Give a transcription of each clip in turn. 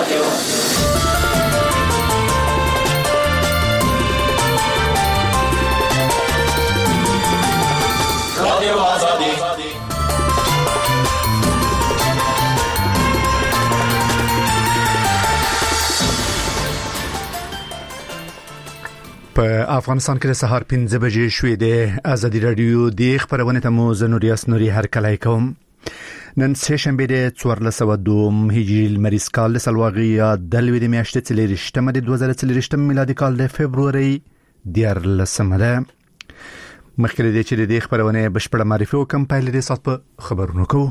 په افغانستان کې د سهار 5 بجې شوې ده. آزادي رادیو د خبرونه ته مو زنوریاس نوري هر کله کوم. نن سه شنبه د 1402 هجری لمریز کال د سلواغي د لوي د میاشتې تلریشتمه د 2023 میلادي کال د فبرवरी 14 ده. مخکې د چې د خبرونه بشپړه معرفي وکم په لري سات په خبرونو کوو.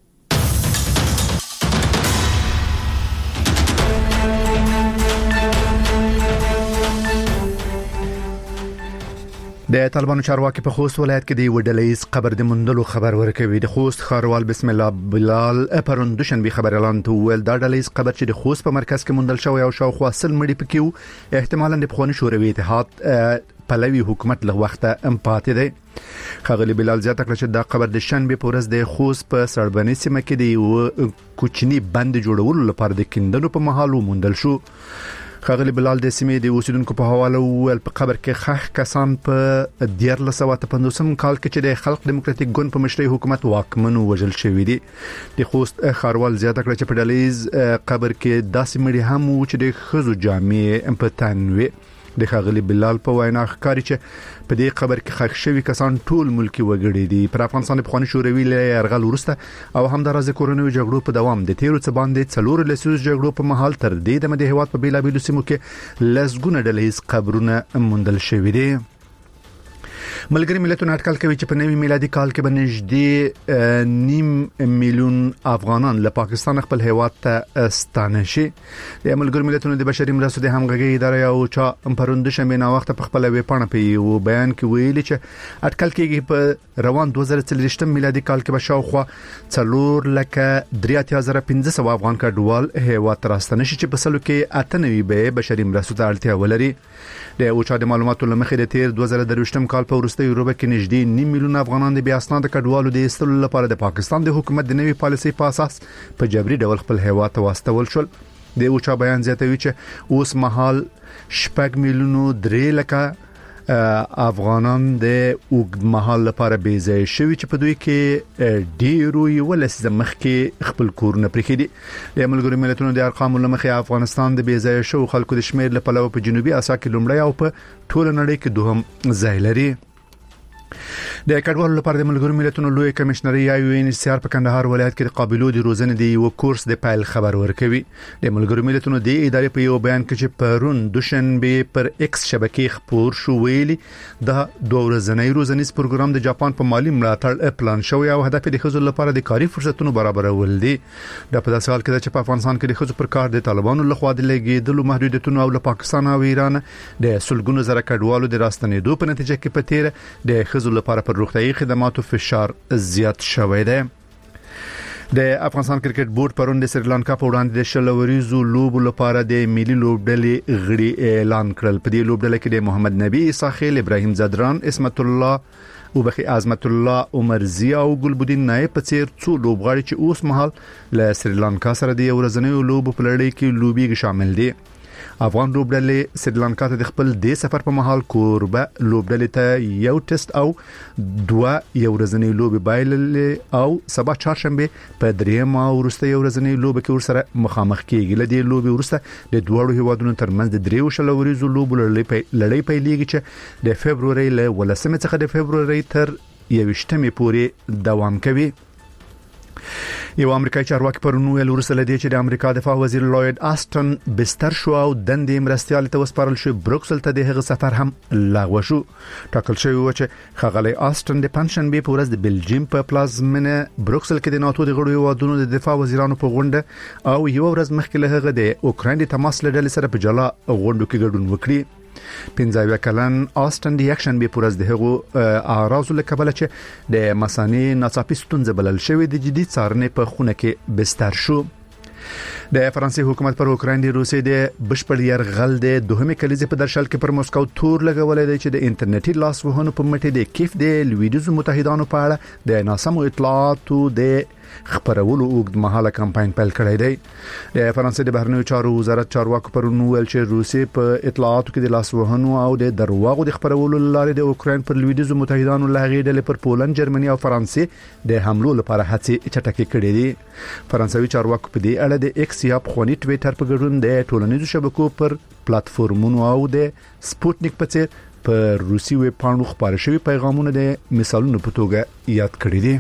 د طالبانو چارواکي په خوست ولایت کې د وډلېز قبر د مندلو خبر ورکوي. د خوست خاروال بسم الله بلال پروندوشن به خبر اعلان ول د وډلېز قبر چې د خوست په مرکز کې مندل شوی او شاوخوا سل مړي پکې احتمالاً د بخونی شوروي اتحاد پلوي حکومت له وخته امپاتې دی. خاغلی بلال زیاته کړ چې د قبر د شنبه پورز د خوست په سړبني سیمه کې د کوچنی بند جوړولو لپاره د کیندلو په محل مندل شو. خاغلی بلال د سیمې د اوسیدونکو په حواله ول په قبر کې خخ کسان په 1450 کال کې چې د خلق دیموکراتیک ګوند په مشرۍ حکومت واکمن وژل شوی دی. د خوست خاروال زیاته کړ چې په ډلیز قبر کې داسې مړي هم و چې د خزو جامع په تن وي. د خاغلی بلال په وینا ښکاري چې په دې قبر کې خښ شوی کسان ټول ملکی وګړي دي. پر افغانستان په خونی شوروي له يرغل ورسته او هم د راز کورونوي جګړو په دوام د تیرو څه باندې څلور لسیز جګړو په محل تر دې د مدهوات په بیلابیلو سیمو کې لسګونه ډلهیز قبرونه موندل شوی دي. ملګری ملتونه اټکل کوي چې په نوي میلادي کال کې به نږدې 9 میلیون افغانان له پاکستان خپل هیواد ته ستانه شي. د ملګری ملتونو د بشري مرستو د همغږي ادارې او چا پروند شمه وخت په خپل ویپانه په بیان کې ویلي چې اټکل کېږي په روان 2023 میلادي کال کې به شاوخوا 4,33,500 افغان کډوال هیواد راستنه شي چې په سلو کې 98 به بشري مرستو ته اړتیا ولري. د اوچا د معلوماتو لمخې د تیر 2023 کال په وروستي یوروبه کې نږدې 9 میلیون افغانان د بیا اسناد کډوالو د استلو لپاره د پاکستان د حکومت د نوي پالیسي په اساس په جبري ډول خپل هیواد ته واستول شول. د اوچا بیان زیاتوي چې اوس مهال 8 میلیون 3 لکه افغانان د اوږد مهال لپاره بیځای شوی چې په دوی کې ډیرو ولس مخ کې خپل کورونه پرې دي. د ملګرو ملتونو د ارقامو لمخې افغانستان د بیځای شو خلکو د شمیر له پلوه په جنوبي اسیا کې لومړی او په ټول نړۍ کې دوهم ځای لري. د کډوالو لپاره د ملګرو ملتونو لوی کمشنري UNHCR په کندهار ولایت کې د قابلیت د روزنې د یو کورس د پایل خبر ورکوي. د ملګرو ملتونو د ادارې په یو بیان کې چې پرون دوشنبه پر ایکس شبکې خبر شو ویلي دا 2 ورځنی روزنیز پروګرام د جاپان په مالی ملاتړ پلان شوی او هدف د خزو لپاره د کاري فرصتونو برابرول دي. د په داسې حال کې چې په افغانستان کې د خزو پر کار د طالبانو لخوا د لګیدلو محدودیتونو او له پاکستان او ایران د سلګونو زره کډوالو د راستنېدو په نتیجه کې په تیر د خزو لپاره پر روغتيایي خدماتو فشار زیات شوی دی. د افغانستان کرکټ بورډ پرون د سریلانکا په وړاندې د شلوریزو لوبو لپاره د ملي لوبډلې غړي اعلان کړل. په دې لوبډله کې د محمد نبی اساخیل، ابراهیم زدران، اسمت الله او بخي عظمت الله عمر زیا او ګلبدین نایب په څیر څو لوبغاړي چې اوس مهال له سریلانکا سره د ورځنیو لوبو په لړۍ کې لوبي شامل دي. افغان لوبډلې سریلانکا ته د خپل د سفر په محل کوربه لوبډلې ته یو ټیسټ او 2 یو ورځنی لوبي بایللې او سبا چهارشنبه په دریم او وروستي ورځنی لوبي کې ورسره مخامخ کیږي. لدې لوبي ورسته د دوړو هیوادونو ترمنځ د دریو شلوريزو لوبو لړۍ پیلېږي چې د فبرवरी له 18 څخه د فبرवरी تر 21 پورې دوام کوي. یو امریکایي چارواکي پرون ویل ورسله دی چې د امریکا دفاع وزیر لوید آستن بستر شو او دندې مرستيال ته وسپارل شو. بروکسل ته د هغه سفر هم لغوه شو. ټاکل شوی و چې خغلی آستن د پنځشنبه په ورځ د بلجیم په پلازمینه بروکسل کې د ناتو د غړو هیوادونو د دفاع وزیرانو په غونډه او یو ورځ مخکې له هغه د اوکراین د تماس لړل سره په جلا غونډو کې ګډون وکړي. 15 کلن آستن د یکشن به پورز د هغو اعراض له کبله چې د مسانی ناڅاپي ستونزه بلل شوې د جدي څارنې په خونه کې بستر شو. د فرانسې حکومت پر اوکراین د روسي د بشپړ يرغل د دوهمه کلیزې په درشل کې پر موسکو تور لګولې دی چې د انټرنیټي لاسوهنو په مټې د کیف د لویدیزو متحدانو په اړه د ناسمو اطلاعاتو د خبرولو اوږدمهاله کمپاین پیل کړی دی. د فرانسې د بهرنیو چارو وزارت چارواکو پرون ویل چې روسیې په اطلاعاتو کې د لاسوهنو او د درواغو د خبرولو لارې د اوکراین پر لویدیځو متحدانو لغې ډلې پر پولند، جرمني او فرانسې د حملو لپاره هڅې چټکې کړې دي. فرانسوي چارواکو په دې اړه د ایکس یا خونی ټویټر په ګډون د ټولنیزو شبکو پر پلیټفارمونو او د سپوتنیک په څیر په روسي ویب پاڼو خبري شوی پیغامونه د مثالونو په توګه یاد کړی دي.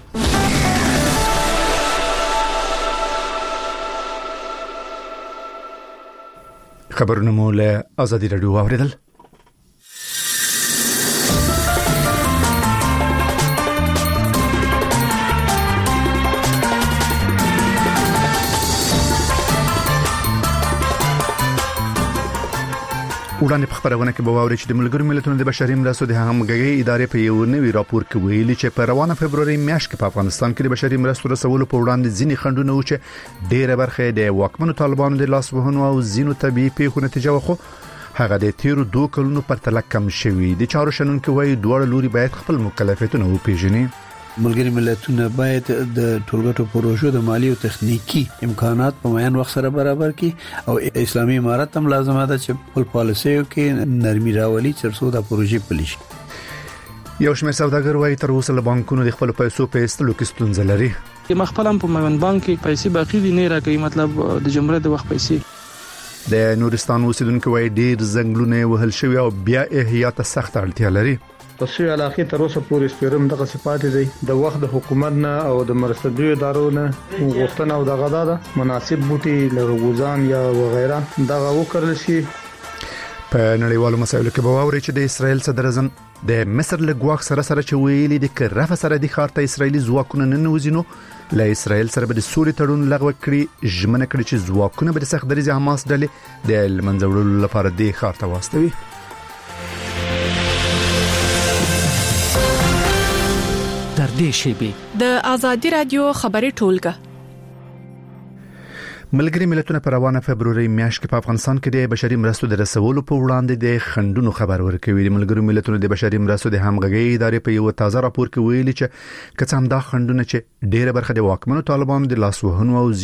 خبرونه مو له آزادي رادیو اوریدل. وړاندې په خبرونه کې به واوري چې د ملګرو ملتونو د بشري مرستو د همغږي ادارې په یو نوي راپور کې ویلي چې په روانه فبرवरी میاشت کې په افغانستان کې د بشري مرستو رسولو په وړاندې ځینې خنډونه و چې ډېره برخه د واکمنو طالبانو د لاسوهنو او ځینو طبيعي پیښو نتیجه وخو هغه د تیرو 2 کلونو پر تله کم شوی. د چارو شنونکو وایي دوه لوري باید خپل مکلفیتونه وپیژني. ملګری ملتونه باید د ټولګټو پروژو د مالی او تخنیکی امکانات په معین وخت سره برابر کړي او اسلامي امارت هم لازمه ده چې خپل پالیسیو کې نرمي راولي ترڅو د پروژې پلي شي. یو شمېر سوداګر وایي تر اوسه له بانکونو د خپل پیسو په ایستلو کې ستونزه لري. مخفل هم په میوند بانک کې پیسې باقی دي نه راکوي، مطلب د جمعره د وخت پیسې. د نورستان اوسیدونکو وایي ډیر زنګلونه وهل شوی او بیا احیا ته سخت اړتیا لري. په څو علاقې تر اوسه پورې سپیرم دغه صفات دي د وخت د حکومت نه او د مرستندوی ادارو نه غوښتنه او دغه د مناسب بوټي لرغوزان یا وغیرہ دغه وکړل شي. په نړیوالو مسایلو کې به واوري چې د اسرایل صدر اعظم د مصر له ګواښ سره چې ویلي د کرفه سره د خارته اسرایلی ځواکونه نه نوځینو له اسرایل سره به د سولې تړون لغوه کړي، ژمنه کړي چې ځواکونه به د سخت دریځ حماس ډلې د منځوړلو لپاره د خارته واستوي. در دې شیبه د آزادي رادیو خبري ټولګه. ملګری ملتونه په روانه فبرवरी میاشت کې په افغانستان کې د بشري مرستو د رسولو په وړاندې د خنډونو خبر ورکوي. د ملګری ملتونو د بشري مرستو د همغږي ادارې په یو تازه راپور کې ویلي چې کڅام دا خنډونه چې ډېره برخه د واکمنو طالبانو د لاسوهنو او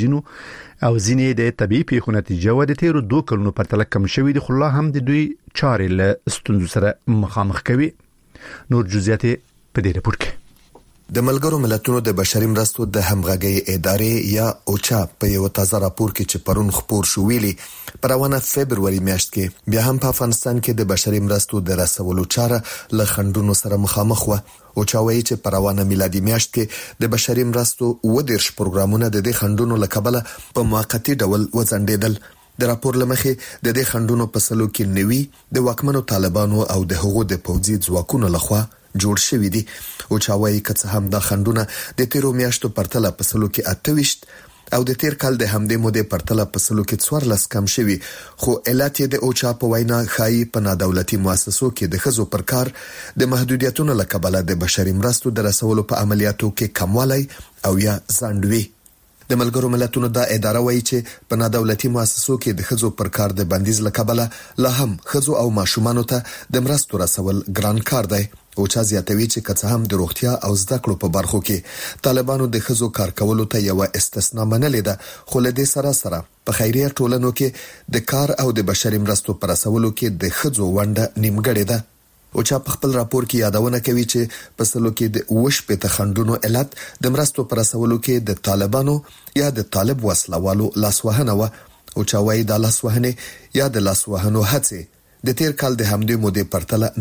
ځینې د طبيعي پیښو نتیجه و د تیرو 2 کلونو پر تله کم شوی د خلا هم د دوی چارې له ستونزو سره مخامخ کوي. نور جزئیات په دې راپور کې. د ملګرو ملتونو د بشري مرستو د همغږي ادارې یا اوچا په یو تازه راپور کې چې پرون خبر شو ویلي په روانه فبرवरी میاشت کې بیا هم په افغانستان کې د بشري مرستو د رسولو چاره له خنډونو سره مخامخ و. اوچا وایي چې په روانه میلادي میاشت کې د بشري مرستو 10 پروګرامونه د دې خنډونو لکبله په موقتی ډول وځنډیدل. د راپور لمخې د دې خنډونو په سلو کې نوي د واکمنو طالبانو او د هغو د پوځي ځواکونو لخوا جوړ شوی دي. او چاوي کڅ هم د خندونه د تیرو میاشتو پرتله په سلو کې 28 او د تیر کال د همدې مودې پرتله په سلو کې 14 کم شوی، خو علت یې د اوچا په وینا خای په نادولتي مؤسسو کې د خزو پر کار د محدودیتونو لکبله د بشري مرستو د رسولو په عملیاتو کې کموالی او یا ځانډوي. د ملګرو ملتونو دا اداره وایي چې په نادولتي مؤسسو کې د خزو پر کار د بندیز لکبله لا هم خزو او ماشومان ته د مرستو رسول ګران کار دی. او چا زیاتوي چې کڅ هم د روغتیا او زده کړو په برخو کې طالبانو د خزو کار کولو ته یو استثناء منلې ده، خو له دې سره په خیریه ټولنو کې د کار او د بشري مرستو پر رسولو کې د خزو ونده نیمګړې ده. او چا په خپل راپور کې یادونه کوي چې په سلو کې د وش په تخندونو علت د مرستو پر رسولو کې د طالبانو یا د طالب وسلوالو لاسوهنه و. او چا وايي د لاسوهنه یا د لاسوهنو هڅه د تیر کال د همدې مودې پرتله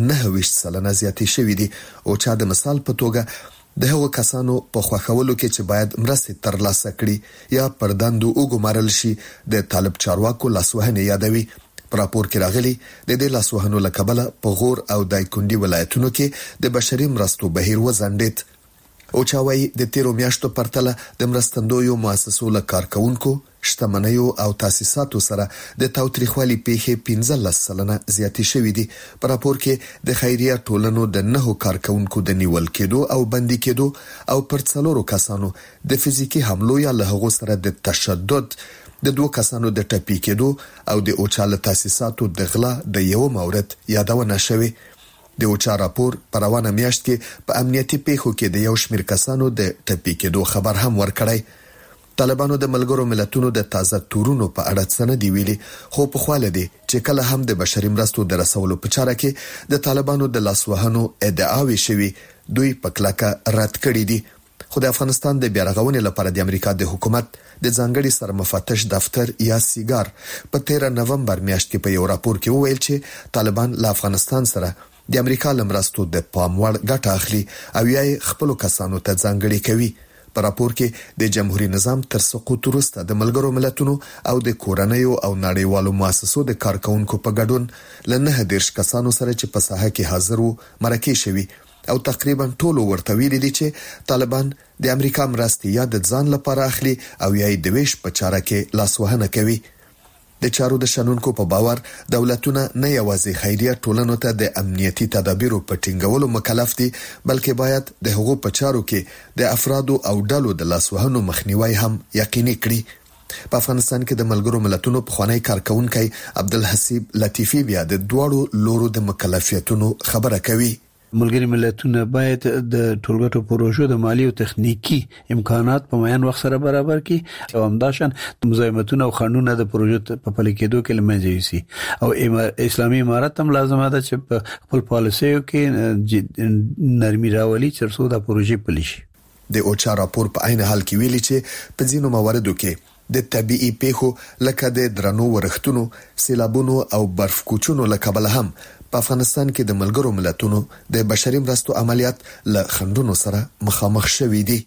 9% زیاتې شوې دي. او چا د مثال په توګه د هغو کسانو په خوښولو کې چې باید مرستې ترلاسه کړي یا پر دندو وګمارل شي د طالب چارواکو لاسوهنه یادوي. په راپور کې راغلي د دې لاسوهنو لکبله په غور او دایکندي ولایتونو کې د بشري مرستو بهیر وزندید. او چا وايي د تیرو میاشتو پرتله د مرستندویو مؤسسو له کارکونکو شتمنیو او تاسیساتو سره د تاوتریخوالي پیښې 15% زیاتې شوې دي. په راپور کې د خیریه ټولنو د 9 کارکونکو د نیول کېدو او بندي کېدو او پر 4 کسانو د فزیکی حملو یا له هغو سره د تشدد، د 2 کسانو د ټپي کېدو او د اوچاله تاسیساتو د غلا د یو مورد یادونه شوې. د اوچا راپور پر روانه میاشت کې په امنیتي پیښو کې د یو شمېر کسانو د ټپي کېدو خبر هم ورکړی. طالبانو د ملګرو ملتونو د تازه تورونو په اړه څه نه دی ویلي، خو په خواله دي چې کله هم د بشري مرستو د رسولو په چاره کې د طالبانو د لاسوهنو ادعاوي شوي دوی په کلکه رد کړي دي. خو د افغانستان د بیارغونې لپاره د امریکا د حکومت د ځانګړي سرمفتش دفتر یا سیګار په 13 نومبر میاشت کې په یو راپور کې وویل چې طالبان له افغانستان سره د امریکا لمرستو د پام وړ ګټه اخلي او یې خپل کسانو ته ځانګړي کوي. په راپور کې د جمهوریت نظام تر سقوط وروسته د ملګرو ملتونو او د کورنیو او نړیوالو مؤسسو د کارکونکو په ګډون ل 9 کسانو سره چې په ساحه کې حاضر وو مرکه شوی او تقریبا ټول ورته ویلي دي چې طالبان د امریکا مرستې یا د ځان لپاره اخلي او یې د ویش په چاره کې لاسوهنه کوي. د چارو د شنونکو په باور دولتونه نه یوازې خیریه ټولنو ته د امنیتي تدابیرو په ټینګولو مکلف دي، بلکې باید د حقوقو په چارو کې د افرادو او ډلو د لاسوهنو مخنیوي هم یقیني کړي. په افغانستان کې د ملګرو ملتونو پخوانی کارکونکي عبدالحسیب لطیفی بیا د دوړو لورو د مکلفیتونو خبره کوي. ملګری ملتونه باید د ټولګټو پروژو د مالی او تخنیکی امکانات په معین وخت سره برابر کړي او همداشان مزاحمتونه او خنډونه د پروژو په پلي کېدو کې لمنځه یوسي او اسلامي امارت هم لازمه ده چې په خپل پالیسیو کې نرمي راولي چې د پروژې پلي شي. د اوچا راپور په عین حال کې ویلي چې په ځینو مواردو کې د طبيعي پیښو لکه د درنو ورښتونو، سیلابونو او برف کوچونو له کبله هم په افغانستان کې د ملګرو ملتونو د بشري مرستو عملیات له خنډونو سره مخامخ شوي دي.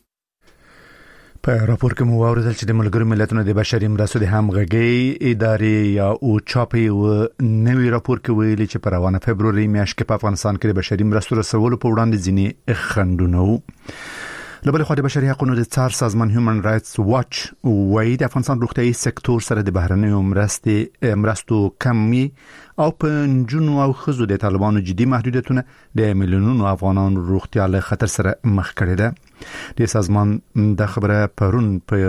په راپور کې مو واوریدل چې د ملګرو ملتونو د بشري مرستو د همغږي ادارې یا اوچا په نوي راپور کې ویلي چې په روانه فبروري میاشت کې په افغانستان کې د بشري مرستو رسولو په وړاندې ځینې خنډونه وو. لبل خو د بشري حقوقو د څار سازمان هیومن رائټس واچ وايي د افغانستان روغتيایي سکتور سره د بهرنیو مرستو کمی او په جنو او خزو د طالبانو جدي محدودیتونه د میلیونونو افغانانو روغتیا له خطر سره مخ کړي ده. د سازمان د خبره پرون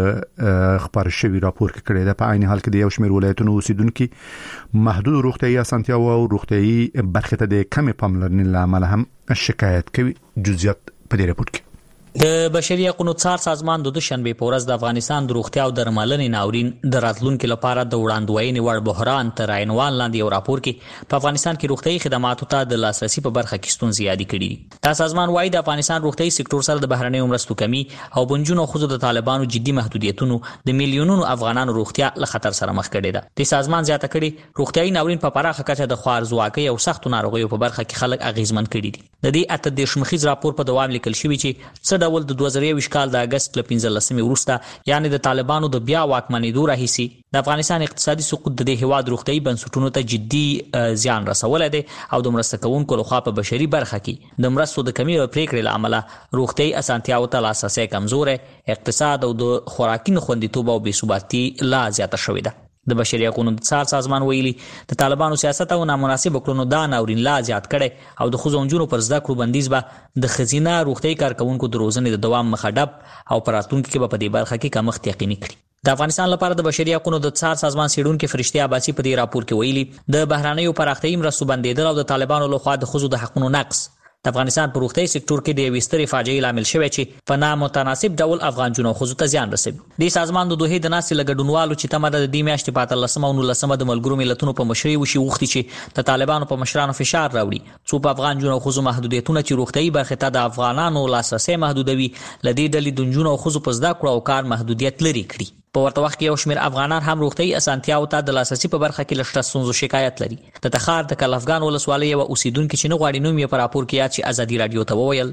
په خبر شوی راپور کې کړي ده. په عین حال کې د یو شمېر ولایتونو اوسیدونکو محدود روغتيایي اسانتیاو او روغتيایي برخه ته د کمی پاملرنې لامل هم شکایت کوي. جزئیات په دې راپور کې د بشري حقوقو څار سازمان د دوشنبه په ورځ د افغانستان د روغتیا او درملنې ناورین د راتلونکو لپاره د وړاندوینې وړ بحران تر عنوان لاندې یو راپور کې په افغانستان کې روغتيایي خدماتو ته د لاسرسي په برخه کې ستونزې یادې کړې دي. دا سازمان وايي د افغانستان روغتيایي سکتور سره د بهرنیو مرستو کمی او بنجونو خو د طالبانو جدي محدودیتونو د میلیونونو افغانانو روغتیا له خطر سره مخ کړي ده. د سازمان زیاته کړي روغتيایي ناورین په پراخه کچه د خوارزواکۍ او سختو ناروغیو په برخه کې خلک اغیزمن کړي دي. د دې اته د شمخیز راپور په دوام لیکل شوی چې څه ډول د 2023 کال د اگست ل 15 وروسته یعنی د طالبانو د بیا واکمنېدو راهیسي د افغانستان اقتصادي سقوط د هیواد روغتيایي بنسټونو ته جدي زیان رسول دي او د مرسته کوونکو لخوا په بشري برخه کې د مرستو د کمی او پریکړې لامل روغتيایي اسانتیاو ته لاسرسي کمزور، اقتصاد او د خوراکي خوندیتوب او بېثباتي لا زیاته شوې ده. د بشري حقوقو د څار سازمان ویلي د طالبانو سیاست او نامناسب کړنو دا ناورین لا زیات کړي او د خزونجونو پر زده کړو بندیز به د خزینه روغتيایي کارکونکو د روزنې د دوام مخډب او پراتونکو کې په دې برخه کې کمښت یقیني کړي. د افغانستان لپاره د بشري حقوقو د څار سازمان سیډونکو فرشتي عباسي په دې راپور کې ویلي د بهرانيو پراختیايي مرستو بندیدل او د طالبانو لخوا د خزو د حقوقو نقص د افغانستان په روغتيایي سکتور کې د وستري فاجعې لامل شوی چې په نامتناسب ډول افغان خزو ته زیان رسوي. د سازمان د دوه د ناسې لګډونوالو چې تمه د دې میاشتې په 13 او 19 د ملګرو ملتونو په مشرۍ وشي وختي چې د طالبانو په مشرانو فشار راوړي څو په افغان خزو محدودیتونه چې روغتيایي برخه ته د افغانانو لاسرسي محدودوي لدې ډلې د خزو په زده کړو او کار محدودیت لري کړی. په ورته وخت کې یو شمېر افغانان هم روغتيایي اسانتیاو ته د لاسرسي په برخه کې لږ ستونزو شکایت لري. د تخار د کلفګان ولسوالۍ او اوسیدونکو چې نه غواړي نوم یې په راپور کې یاد چې ازادي رادیو ته وویل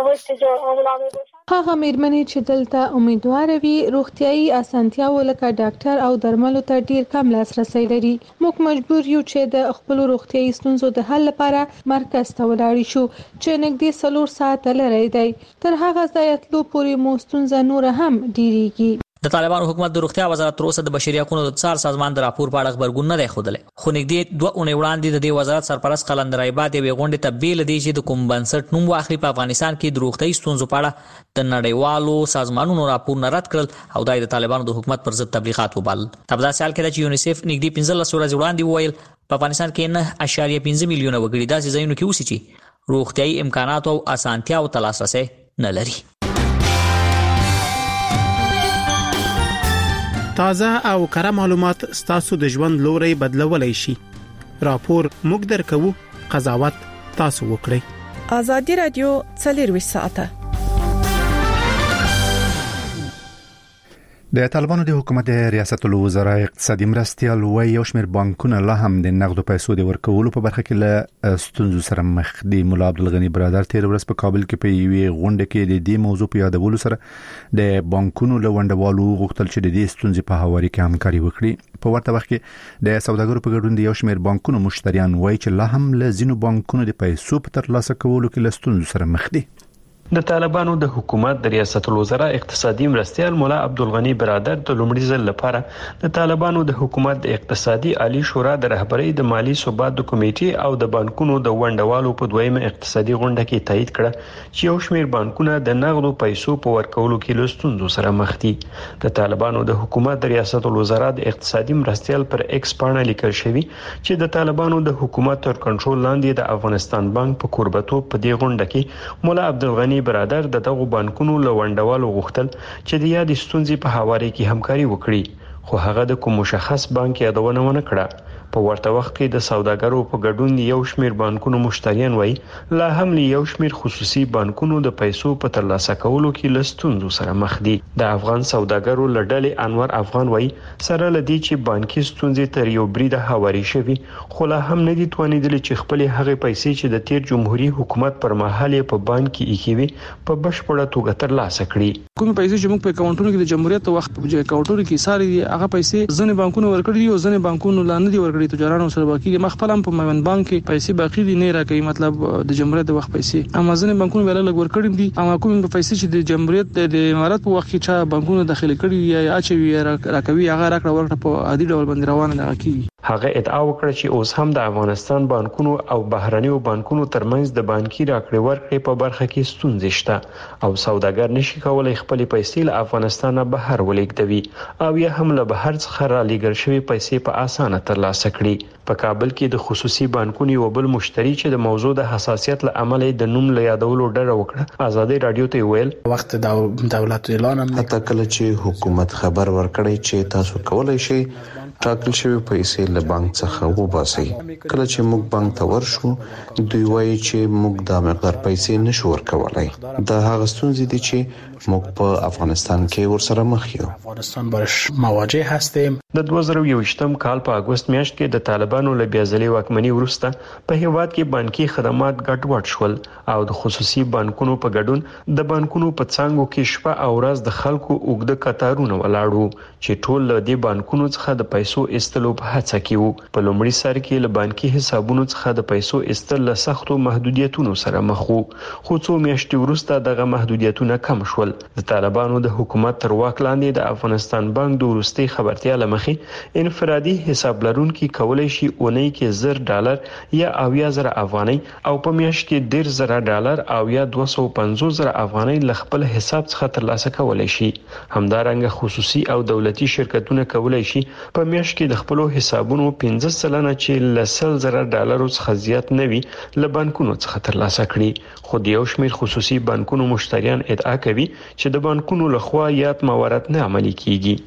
هغه مېرمنې چې دلته امیدوار وي روغتيایي اسانتیاو لکه ډاکټر او درملو ته ډیر کم لاسرسي لري. موږ مجبور یو چې د خپل روغتيایي ستونزو د حل لپاره مرکز ته ولاړ شو چې نږدې 4 ساعته لري دی. تر هغه ځای تلو پورې مو ستونزه نور هم ډیریږي. د طالبانو حکومت د روغتیا وزارت تر اوسه د بشري حقوقو د څار سازمان د راپور په اړه خبرګون نه دی ښودلی، خو نږدې 2 اونۍ وړاندې د دې وزارت سرپرست قلندر ایباد یوې غونډې ته بیل دی چې د کوم بنسټ نوم واخلي په افغانستان کې د روغتیايي ستونزو په اړه د نړیوالو سازمانونو راپور نه رد کړل او د طالبانو د حکومت پر ضد تبلیغات وبال. تبدا سال کې چې یونیسف نږدې 15 ورځې وړاندې وویل په افغانستان کې 9.5 میلیونه وګړي داسې ځایونو کې اوسي چې روغتيایي امکاناتو او اسانتیاو ته لاسرسي نه لري. تازه او کره معلومات ستاسو د ژوند لوري بدلولای شي. راپور موږ درکو، قضاوت تاسو وکړئ. آزادي رادیو 24 ساعته. د طالبانو د حکومت ریاست الوزرا اقتصادي مرستيال و یو شمېر بانکونه لا هم د نقدو پیسو د ورکولو په برخه کې له ستونزو سره مخ دي. مولا عبدالغنی برادر تیر ورځ په کابل کې په یوې غونډه کې د دې موضوع په یادولو سره د بانکونو له ونډوالو غوښتل چې د دې ستونزې په هواري کې همکاري وکړي. په ورته وخت کې د سوداګرو په ګډون د یو شمېر بانکونو مشتریان وایي چې لا هم له ځینو بانکونو د پیسو په ترلاسه کولو کې له ستونزو سره مخ دي. د طالبانو د حکومت د ریاست الوزرا اقتصادي مرستيال مولا عبدالغنی برادر د لومړي ځل لپاره د طالبانو د حکومت د اقتصادي عالی شورا د رهبرۍ د مالی ثبات د کمیټې او د بانکونو د ونډوالو په دویمه اقتصادي غونډه کې تایید کړه چې یو شمېر بانکونه د نقدو پیسو په ورکولو کې له ستونزو سره مخ دي. د طالبانو د حکومت د ریاست الوزرا د اقتصادي مرستيال پر ایکس پاڼه لیکل شوی چې د طالبانو د حکومت تر کنټرول لاندې د افغانستان بانک په کوربتوب په دې غونډه کې مولا عبدالغنی برادر د دغه بانکونو لوندوالو غوښتل چې د یاد ستونزې په حواله کې همکاري وکړي، خو هغه د کوم مشخص بانک یادونه ونه کړه. په ورته وخت کې د سوداګرو په ګډون یو شمېر بانکونو مشتریان وایي لا هم یو شمېر خصوصي بانکونو د پیسو په ترلاسه کولو کې له ستونزو سره مخ دي. د افغان سوداګرو لړلې انور افغان وایي سره لدی چې بانکي ستونزې تر یو بریده هواري شوي، خو لا هم نه دي توانیدلې چې خپل هغه پیسې چې د تیر جمهوریت حکومت پر مهال په بانک کې ایښوي په بشپړه توګه ترلاسه کړي. کوم پیسې چې موږ په اکاونټونو کې د جمهوریت وخت په اکاونټونو کې ساري هغه پیسې ځنې بانکونو ورکړي او ځنې بانکونو لاندې ورکړي تجارانو سره باقي مخفل هم په میوند بانک کې پیسې باقي دي نه راکړي، مطلب د جمهوریت د وخت پیسې امازون بانکونو ویل لګ ورکړي دي. اما کوم پیسې چې د جمهوریت د امارات په وخت کې چې بانکونو داخلي کړي یا اچوي راکوي هغه راکړه ورکړه په عادي ډول باندې روانه ده کی. هغه ادعا وکړه چې اوس هم د افغانستان بانکونو او بهرنیو بانکونو ترمنځ د بانکي راکړې ورکړې په برخه کې ستونزې شته او سوداګر نشي کولای خپل پیسې له افغانستان بهر ولېږدوي او یا هم له بهر څخه را لېږل شوی پیسې په اسانه ترلاسه کړي. په کابل کې د خصوصي بانکونو یو بل مشتری چې د موضوع د حساسیت له امله د نوم له یادولو ډډه وکړه آزادي رادیو ته ویل وخت د دولت اعلان هم حتی کله چې حکومت خبر ورکړي چې تاسو کولای شئ ټاکل شوی پیسې له بانک څخه وباسي. کله چې موږ بانک ته ورشو دوی وایي چې موږ دا مقدار پیسې نشو ورکولای. دا هغه ستونزې دي چې موږ په افغانستان کې ورسره مخ یو. افغانستان باش مواجه هستیم. د 2021م کال په اگست میاشت کې د طالبانو له بیازلې واکمنۍ وروسته په هیواد کې بانکي خدمات ګډوډ شول او د خصوصي بانکونو په ګډون د بانکونو په څنګو کې شپه او ورځ د خلکو اوږده کتارونه ولاړو چې ټول له دې بانکونو څخه د پیسو ایستلو په هڅه کې وو. په لومړي سر کې له بانکي حسابونو څخه د پیسو ایستل له سختو محدودیتونو سره مخ وو، خو څو میاشتې وروسته دغه محدودیتونه کم شول. د طالبانو د حکومت تر واک لاندې د افغانستان بانک د وروستي خبرتیا لمخې انفرادي حساب لرونکي کولای شي اونۍ کې $10 یا $80,000 افغانۍ او په میاشت کې $10,000 او یا $250,000 افغانۍ له خپل حساب څخه ترلاسه کولای شي. همدارنګه خصوصي او دولتي شرکتونه کولای شي په میاشت کې د خپل حسابونو 15% چې له $100,000 څخه زیات نه وي له بانکونو څخه ترلاسه کړي. خو د یو شمېر خصوصي بانکونو مشتریان ادعا کوي چې د بانکونو لخوا یاد موارد نه عملي کیږي.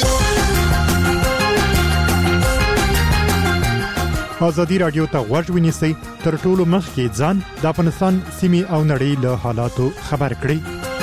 آزادي رادیو ته غوږ ونیسئ تر ټولو مخکې ځان د افغانستان سیمې او نړۍ له حالاتو خبر کړئ.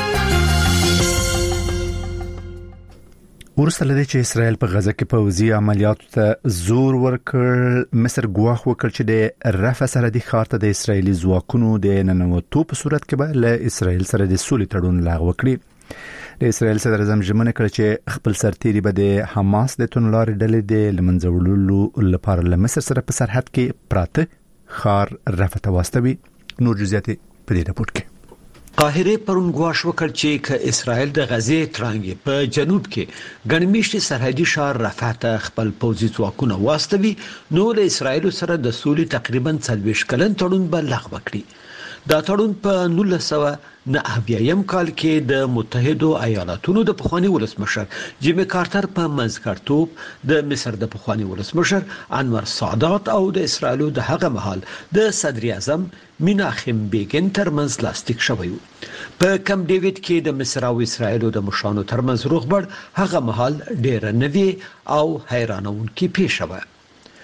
ورسته لدې چې اسرائیل په غزه کې پوځي عملیاتو ته زور ورکړ، مصر ګواښ وکړ چې د رفح سرحدي ښار ته د اسرائیلي ځواکونو د ننوتو په صورت کې به له اسرائیل سره د سولې تړون لغوه کړي. د اسرائیل صدر اعظم ژمنه کړې چې خپل سرتیري به د حماس د تونلارې ډلې د لمنځه وړلو لپاره له مصر سره په سرحد کې پراته ښار رفح ته واستوي. نور جزئیات په دې راپور کې. قاهره پرون ګواښ وکړ چې ک اسرائیل د غزې ترانګ په جنوب کې ګڼمیشتي سرحدي ښار رفح ته خپل پوځي ځواکونه واستوي، نو له اسرائیل سره د سولې تقریبا 40 کلن تړون به لغوه کړي. دا تړون په 1990 کال کې د متحده ایالاتونو د پخوانی ولسمشر جیمی کارټر په منځګړیتوب د مصر د پخوانی ولسمشر انور سادات او د اسرائیل د هغه مهال د صدر اعظم مناخیم بیگن ترمنځ لاسلیک شوی په کم ډیوډ کې د مصر او اسرائیل د مشرانو ترمنځ روغبړ هغه مهال ډیر نوی او حیرانونکې پیښه و.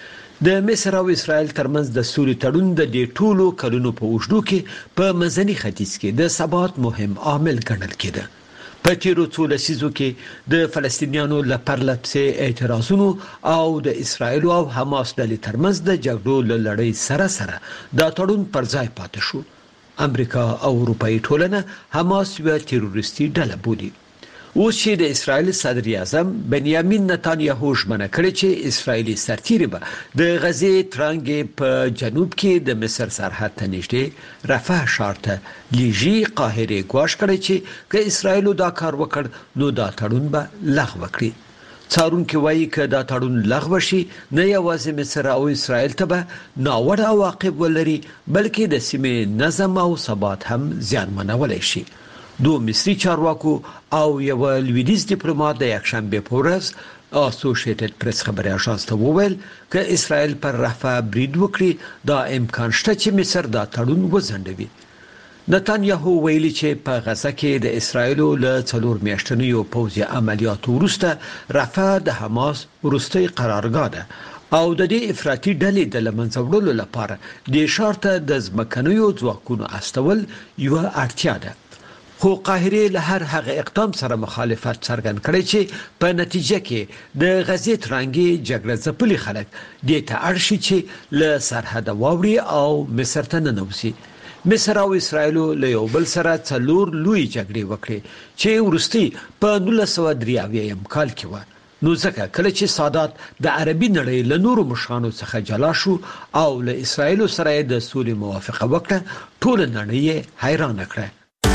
د مصر او اسرائیل ترمنځ د سولې تړون د دې ټولو کلونو په اوږدو کې په منځني ختیځ کې د ثبات مهم عامل ګڼل کېده. په تیرو څو لسیزو کې د فلسطینیانو لپاره لپسې اعتراضونو او د اسرائیل او حماس ډلې ترمنځ د جګړو لړۍ سره دا تړون پر ځای پاتې شو. امریکا او اروپאי ټولنه حماس یو تروریستي ډله بولي. اوس چې د اسرائیل صدر اعظم بنیامین نتانیاهو ژمنه کړې چې اسرائیلي سرتیري به د غزې ترانګې په جنوب کې د مصر سرحد ته نږدې رفح ښار ته لیږي، قاهره ګواښ کړی چې که اسرائیل دا کار وکړ نو دا تړون به لغوه کړي. څارونکو وایي چې دا تړون لغوه شي نه یوازې مصر او اسرائیل ته به ناوړه عواقب ولري بلکې د سیمې نظم او ثبات هم زیانمنولی شي. دو مصری چارواکو او یو لویدیز ډیپلوماټ د یکشنبه په ورځ اسوسییټډ پریس خبري اژانس ته وویل چې اسرائیل پر رفح برید وکړي دا امکان شته چې مصر دا تړون وځنډوي. نتانیاهو ویلي چې په غزه کې د اسرائیل له 4 میاشتنیو پوځي عملیاتو وروسته رفح د حماس وروستي قرارګاه ده او د دې افراطي ډلې د لمنځه وړلو لپاره د ښار ته د ځمکنیو ځواکونو استول یو اړتیا ده. خو قاهره له هر هغه اقدام سره مخالفت څرګند کړي چې په نتیجه کې د غزې ترانګي جګړه ځپلي خلک د ته اړشي چې له سرحد واوري او مصر ته ننوځي. مصر او اسرائیل له یو بل سره څلور لوی جګړې وکړي چې ورستي په 1993 کال کې و. نو ځکه کله چې سادات د عربي نړۍ له نورو مشرانو څخه جلا شو او له اسرائیل سره د سولې موافقه وکړه ټول نړۍ حیران کړه.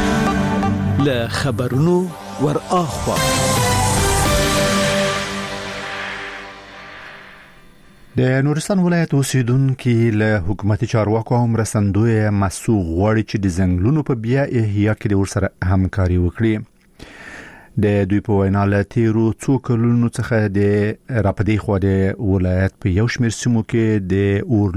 له خبرونو ور اخوا د نورستان ولایت اوسیدونکو له حکومتي چارواکو هم رسندوی مسوغ غواړي چې د زنګلونو په بیا احیا کې ورسره همکاري وکړي. د دوی په وینا له تیرو څو کلونو څخه د راپدې خو د ولایت په یو شمېر سیمو کې د اور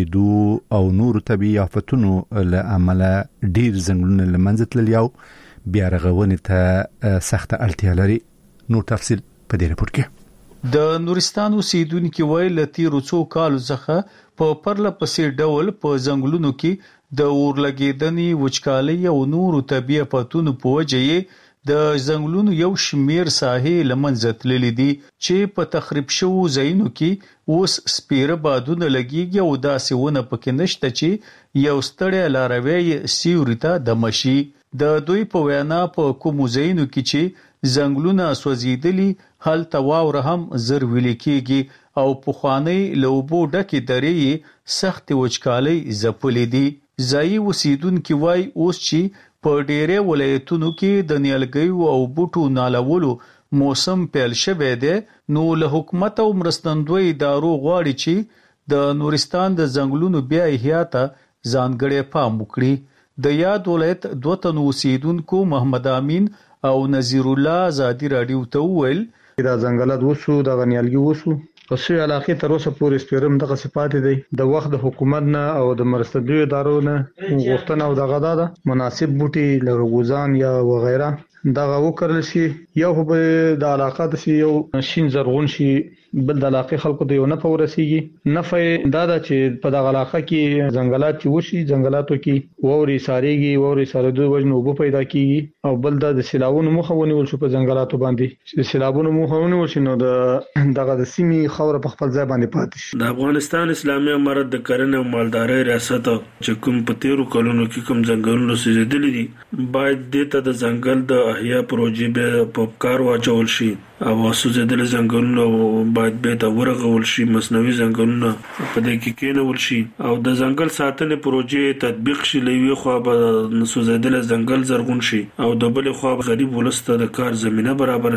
لګیدو او نور طبيعي آفتونو له امله ډیر زنګلونه لمنځه تللي او بیا رغونې ته سخت اړتیا لري. نور تفصیل په دې رپورت کې. د نورستان اوسیدونکو ویل تیرو څو کالو څخه په پرله پسې ډول په ځنګلونو کې د اور لګیدنې وچکالۍ او نور طبيعي آفتونو په وجه د ځنګلونو یو شمیر ساحې لمنځه تللي دي چې په تخریب شوو ځایونو کې اوس سپیره بادونه لګیږي او داسې ونه پکې نشته چې یو ستړی لاروی سیوري ته د مشي. د دوی په وینا په کوم ځایونو کې چې ځنګلونه سوځیدلي هلته واوره هم زر ویل کېږي او په خواني لوبو ډکې درې سخت وچکالۍ ځپلې دي. ځای اوسیدونکو وای اوس چې په ډېرې ولایتونو کې د نیالګیو او بوټو نالولو موسم پیل شوی دی. نو له حکومت او مرستندوی ادارو غواړي چې د نورستان د ځنګلونو بیا احیا ته ځانګړی پام وکړي. د یاد ولایت دوه تن اوسیدونکو محمد امین او نذیر الله ازادي رادیو ته وویل دا ځنګلات وسو د غنیالګي وسو په څو علاقې تر اوسه پورې سپیرم دغه صفات دي. د وخت د حکومت نه او د مرستندوی ادارو نه غوښتنه او دغه دا مناسب بوټي لرغوزان یا وغیرہ دغه وکړل شي. یو به د علاقات شي یو شین زرغون شي بل د علاقې خلکو ته یو نه پورسیږي. نفع دا ده چې په دغه علاقه کې ځنګلات چې وشي ځنګلاتو کې ووري ساريږي ووري سارېدو وجنه وب پیدا کیږي او بل د سیلابونو مخه ونیول شو په ځنګلاتو باندې چې سیلابونو مخه ونیول شي نو دغه د سیمې خوره په خپل ځای باندې پاتې شي. د افغانستان اسلامي امارت د کرنې او مالدارۍ ریاست چې کوم په تیرو کلونو کې کوم ځنګلونه سوځېدلي دي باید د ځنګل د احیا پروژې به په کار واچول شي او سوځېدل ځنګلونه باید به تا ورغول شي مصنوعي ځنګلونه په دې کې کېنول شي او د ځنګل ساتنې پروژې تطبیق شي لوي خو به سوځېدل ځنګل زرغون شي او د بل خو غریب ولسته د کار زمينه برابر شي.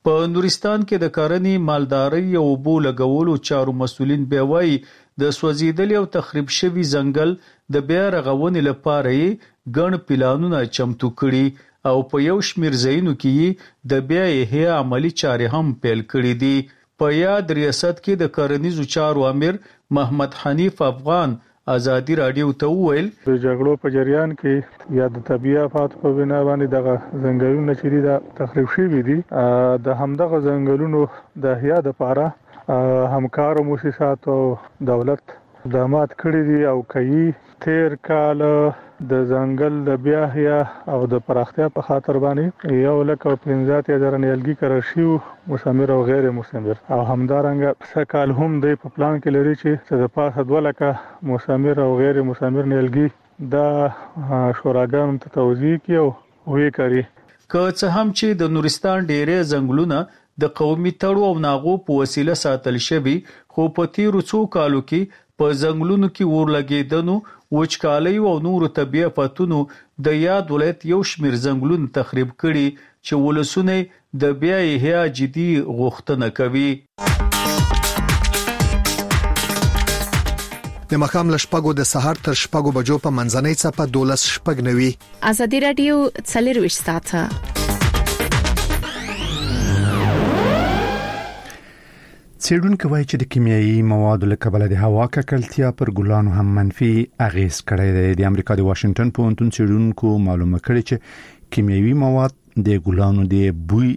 په نورستان کې د کرنې مالدارۍ او اوبو لګولو چارو مسولین بیا وایي د سوځیدل او تخریب شوی ځنګل د بیا رغونې لپاره یې ګڼ پلانونه چمتو کړي او په یو شمیر ځایونو کې د بیا احیا عملی چارې هم پیل کړي دي. په یاد ریاست کې د کرنیزو چارو امیر محمد حنیف افغان ازادي رادیو ته وویل د جګړو په جریان کې یا د طبيعي آفات په بنا باندې دغه ځنګلونه چې د تخریب شوي دي د همدغه ځنګلونو د احیا لپاره همکارو مؤسسات او دولت اقدامات کړي دي او کوي. تیر کال د ځنګل د بیا احیا او د پراختیا په خاطر باندې 1,15,000 نیالګي کرل شوي مثمر او غیر مثمر او همدارنګه سکال هم د په پلان کې لري چې د پاسه 2,00,000 مثمر او غیر مثمر نیالګي د شوراګانو ته توزیع کړي او وې کړي. که څه هم چې د نورستان ډېرې ځنګلونه د قومي تړو او ناغو په وسیله ساتل شوي خو په تیرو څو کالو کې په ځنګلونو کې ورلګېدنو وچکالۍ او نورو طبيعي آفاتونو د یاد ولایت یو شمیر ځنګلونه تخریب کړي چې ولسونه د بیا احیا جدي غوښتنه کوي. د مخام لشپګو د سحر تر شپګو بجو په منځنۍ صفه 12 شپګ نوي. ازادي رادیو څلرويش ساعته څېړونکو وایي چې د کیمیاوي موادو له کبله د هوا ککړتیا پر ګلانو هم منفي اغیز کړی دی. د امریکا د واشنگټن پوهنتون څېړونکو معلومه کړې چې کیمیاوي مواد د ګلانو د بوی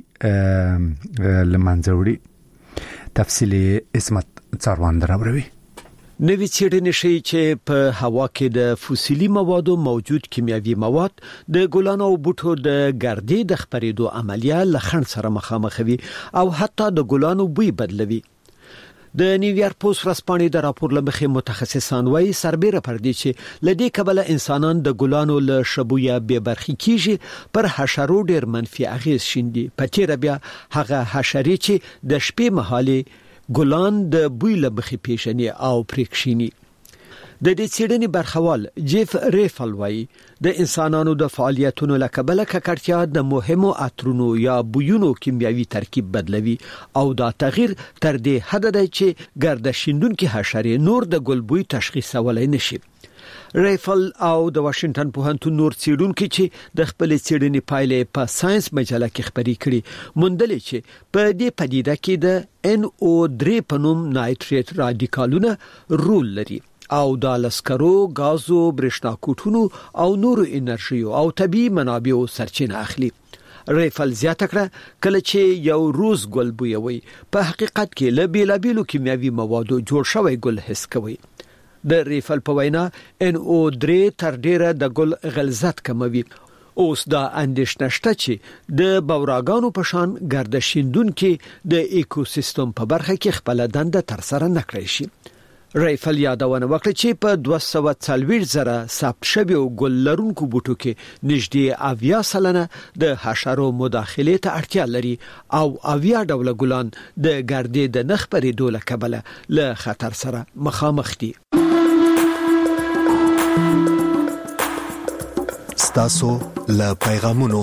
لمنځه وړي. تفصیل اسمت څاروان دراوروي. نوې څېړنې ښیي چې په هوا کې د فوسیلي موادو موجود کیمیاوي مواد د ګلانو او بوټو د ګردې د خپرېدو عملیه له خنډ سره مخامخ وي او حتی د ګلانو بوی بدلوي. د نیویارک پوسټ ورځپاڼې د راپور لمخې متخصصان وایي سربېره پر دې چې لدې کبله انسانان د ګلانو له شبویا به برخي کیږي پر حشرو ډېر منفي اغیز شیندي. په تیر بیا هغه حشرې چې د شپې مهاله ګلان د بوی له مخې پیژني او پرېکشيني. د دې څېړنې برخوال جیف ریفل وایي د انسانانو د فعالیتونو له کبله ککړتیا د مهمو عطرونو یا بویونو کیمیاوي ترکیب بدلوي او دا تغییر تر دې حد دی چې ګردشیندونکو حشرې نور د ګل بوی تشخیصولای نشي. ریفل او د واشنگټن پوهنتون نور څېړونکو چې د خپل څېړنې پایلې په ساينس مجله کې خبري کړي موندلې چې په دې پدیده کې د NO3 په نوم نایتریت رادیکالونه رول لري او د لسکرو غازو برېښنا کوټونو او نورو انرژیو او طبيعي منابعو سرچینه اخلي. ریفل زیاته کړه کله چې یو روز ګل بویوي په حقیقت کې له بیلابیلو کیمیاوي موادو جوړ شوی ګل حس کوي. د ریفل په وینا NO3 تر ډیره د ګل غلظت کموي. اوس دا اندیشنه شته چې د باوراګانو په شان ګردشیندونکو د ایکوسیستم په برخه کې خپل دنده تر سره نکړي شي. ریفل یادونه وکړه چې په 240,000 ثبت شوی ګل لرونکو بوټو کې نږدې 80% د حشرو مداخله ته اړتیا لري او 80 ډول ګلان د ګردې د نخ پرېدو له کبله له خطر سره مخامخ دي. ستاسو له پیغامونو.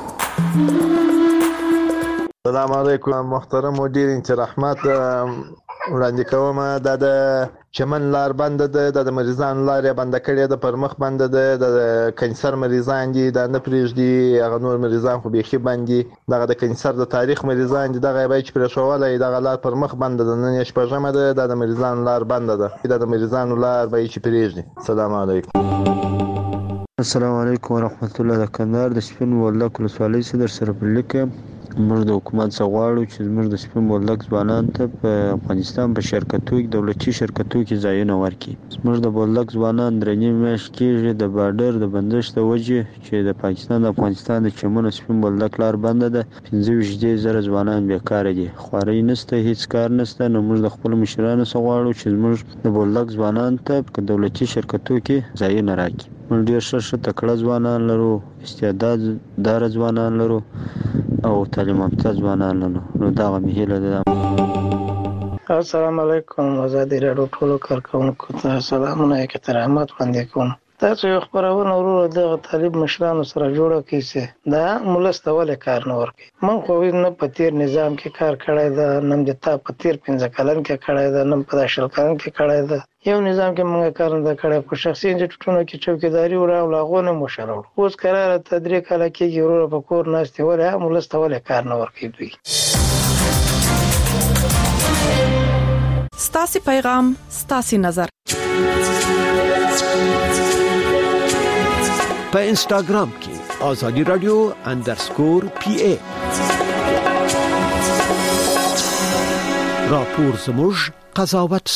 السلام علیکم محترم مدیر انت رحمت وړاندې کوم د چمن لار بند ده د مریضان لار بند کړي د پرمخ بند ده د کانسر مریضان دي د نه پریږدي هغه نور مریضان خو بيخي باندې دغه د کانسر د تاریخ مریضان دي دغه به چې پر شوالای دغه لار پرمخ بند ده نن شپږمه ده د مریضان لار بند ده د مریضان لار به چې پریږدي. السلام علیکم. السلام علیکم ورحمت الله. د کندهار د سپین ولک ولسوالۍ صدر سره بلیکه موږ د حکومت څخه غواړو چې موږ د سپین بولدک ځوانان ته په افغانستان په شرکتو کې دولتي شرکتو کې ځایونه ورکړي. موږ د بولدک ځوانان درنې مېش کېږي د بارډر د بندش د وجه چې د پاکستان د افغانستان د چمن سپین بولدک لار بند ده 15,000 ځوانان بیکار دي خواري نشته هیڅ کار نشته. نو موږ د خپل مشرانو څخه غواړو چې موږ د بولدک ځوانان ته په دولتي شرکتو کې ځایونه راکړي. موږ ډېر ښه تکړه ځوانان لرو استعداد دار ځوانان لرو او تعلیم یافته ځوانان لرو. نو دا مهمه ده. السلام علیکم. آزادی رادیو ټولو کارکونکو ته سلامونه احترامات وړاندې کوم. تاسو یو خبرونه ورور د طالب مشرانو سره جوړه کیسه دا ملستول کار نه ورکي من خو نه پتیر نظام کې کار کړای دا نم د تا پتیر 15 کلن کې کړای دا نم په 10 کلن کې کړای دا یو نظام کې موږ کار نه کړای په شخصي انجټونو کې چوکیداری او لاغونه مشرول اوس قرار تدریک کله کې ورور په کور ناشته ولا ملستول کار نه ورکي دوی ستاسي پیغام ستاسي نظر په انستګرام کې آزادی رادیو _PA راپور زموږ قضاوت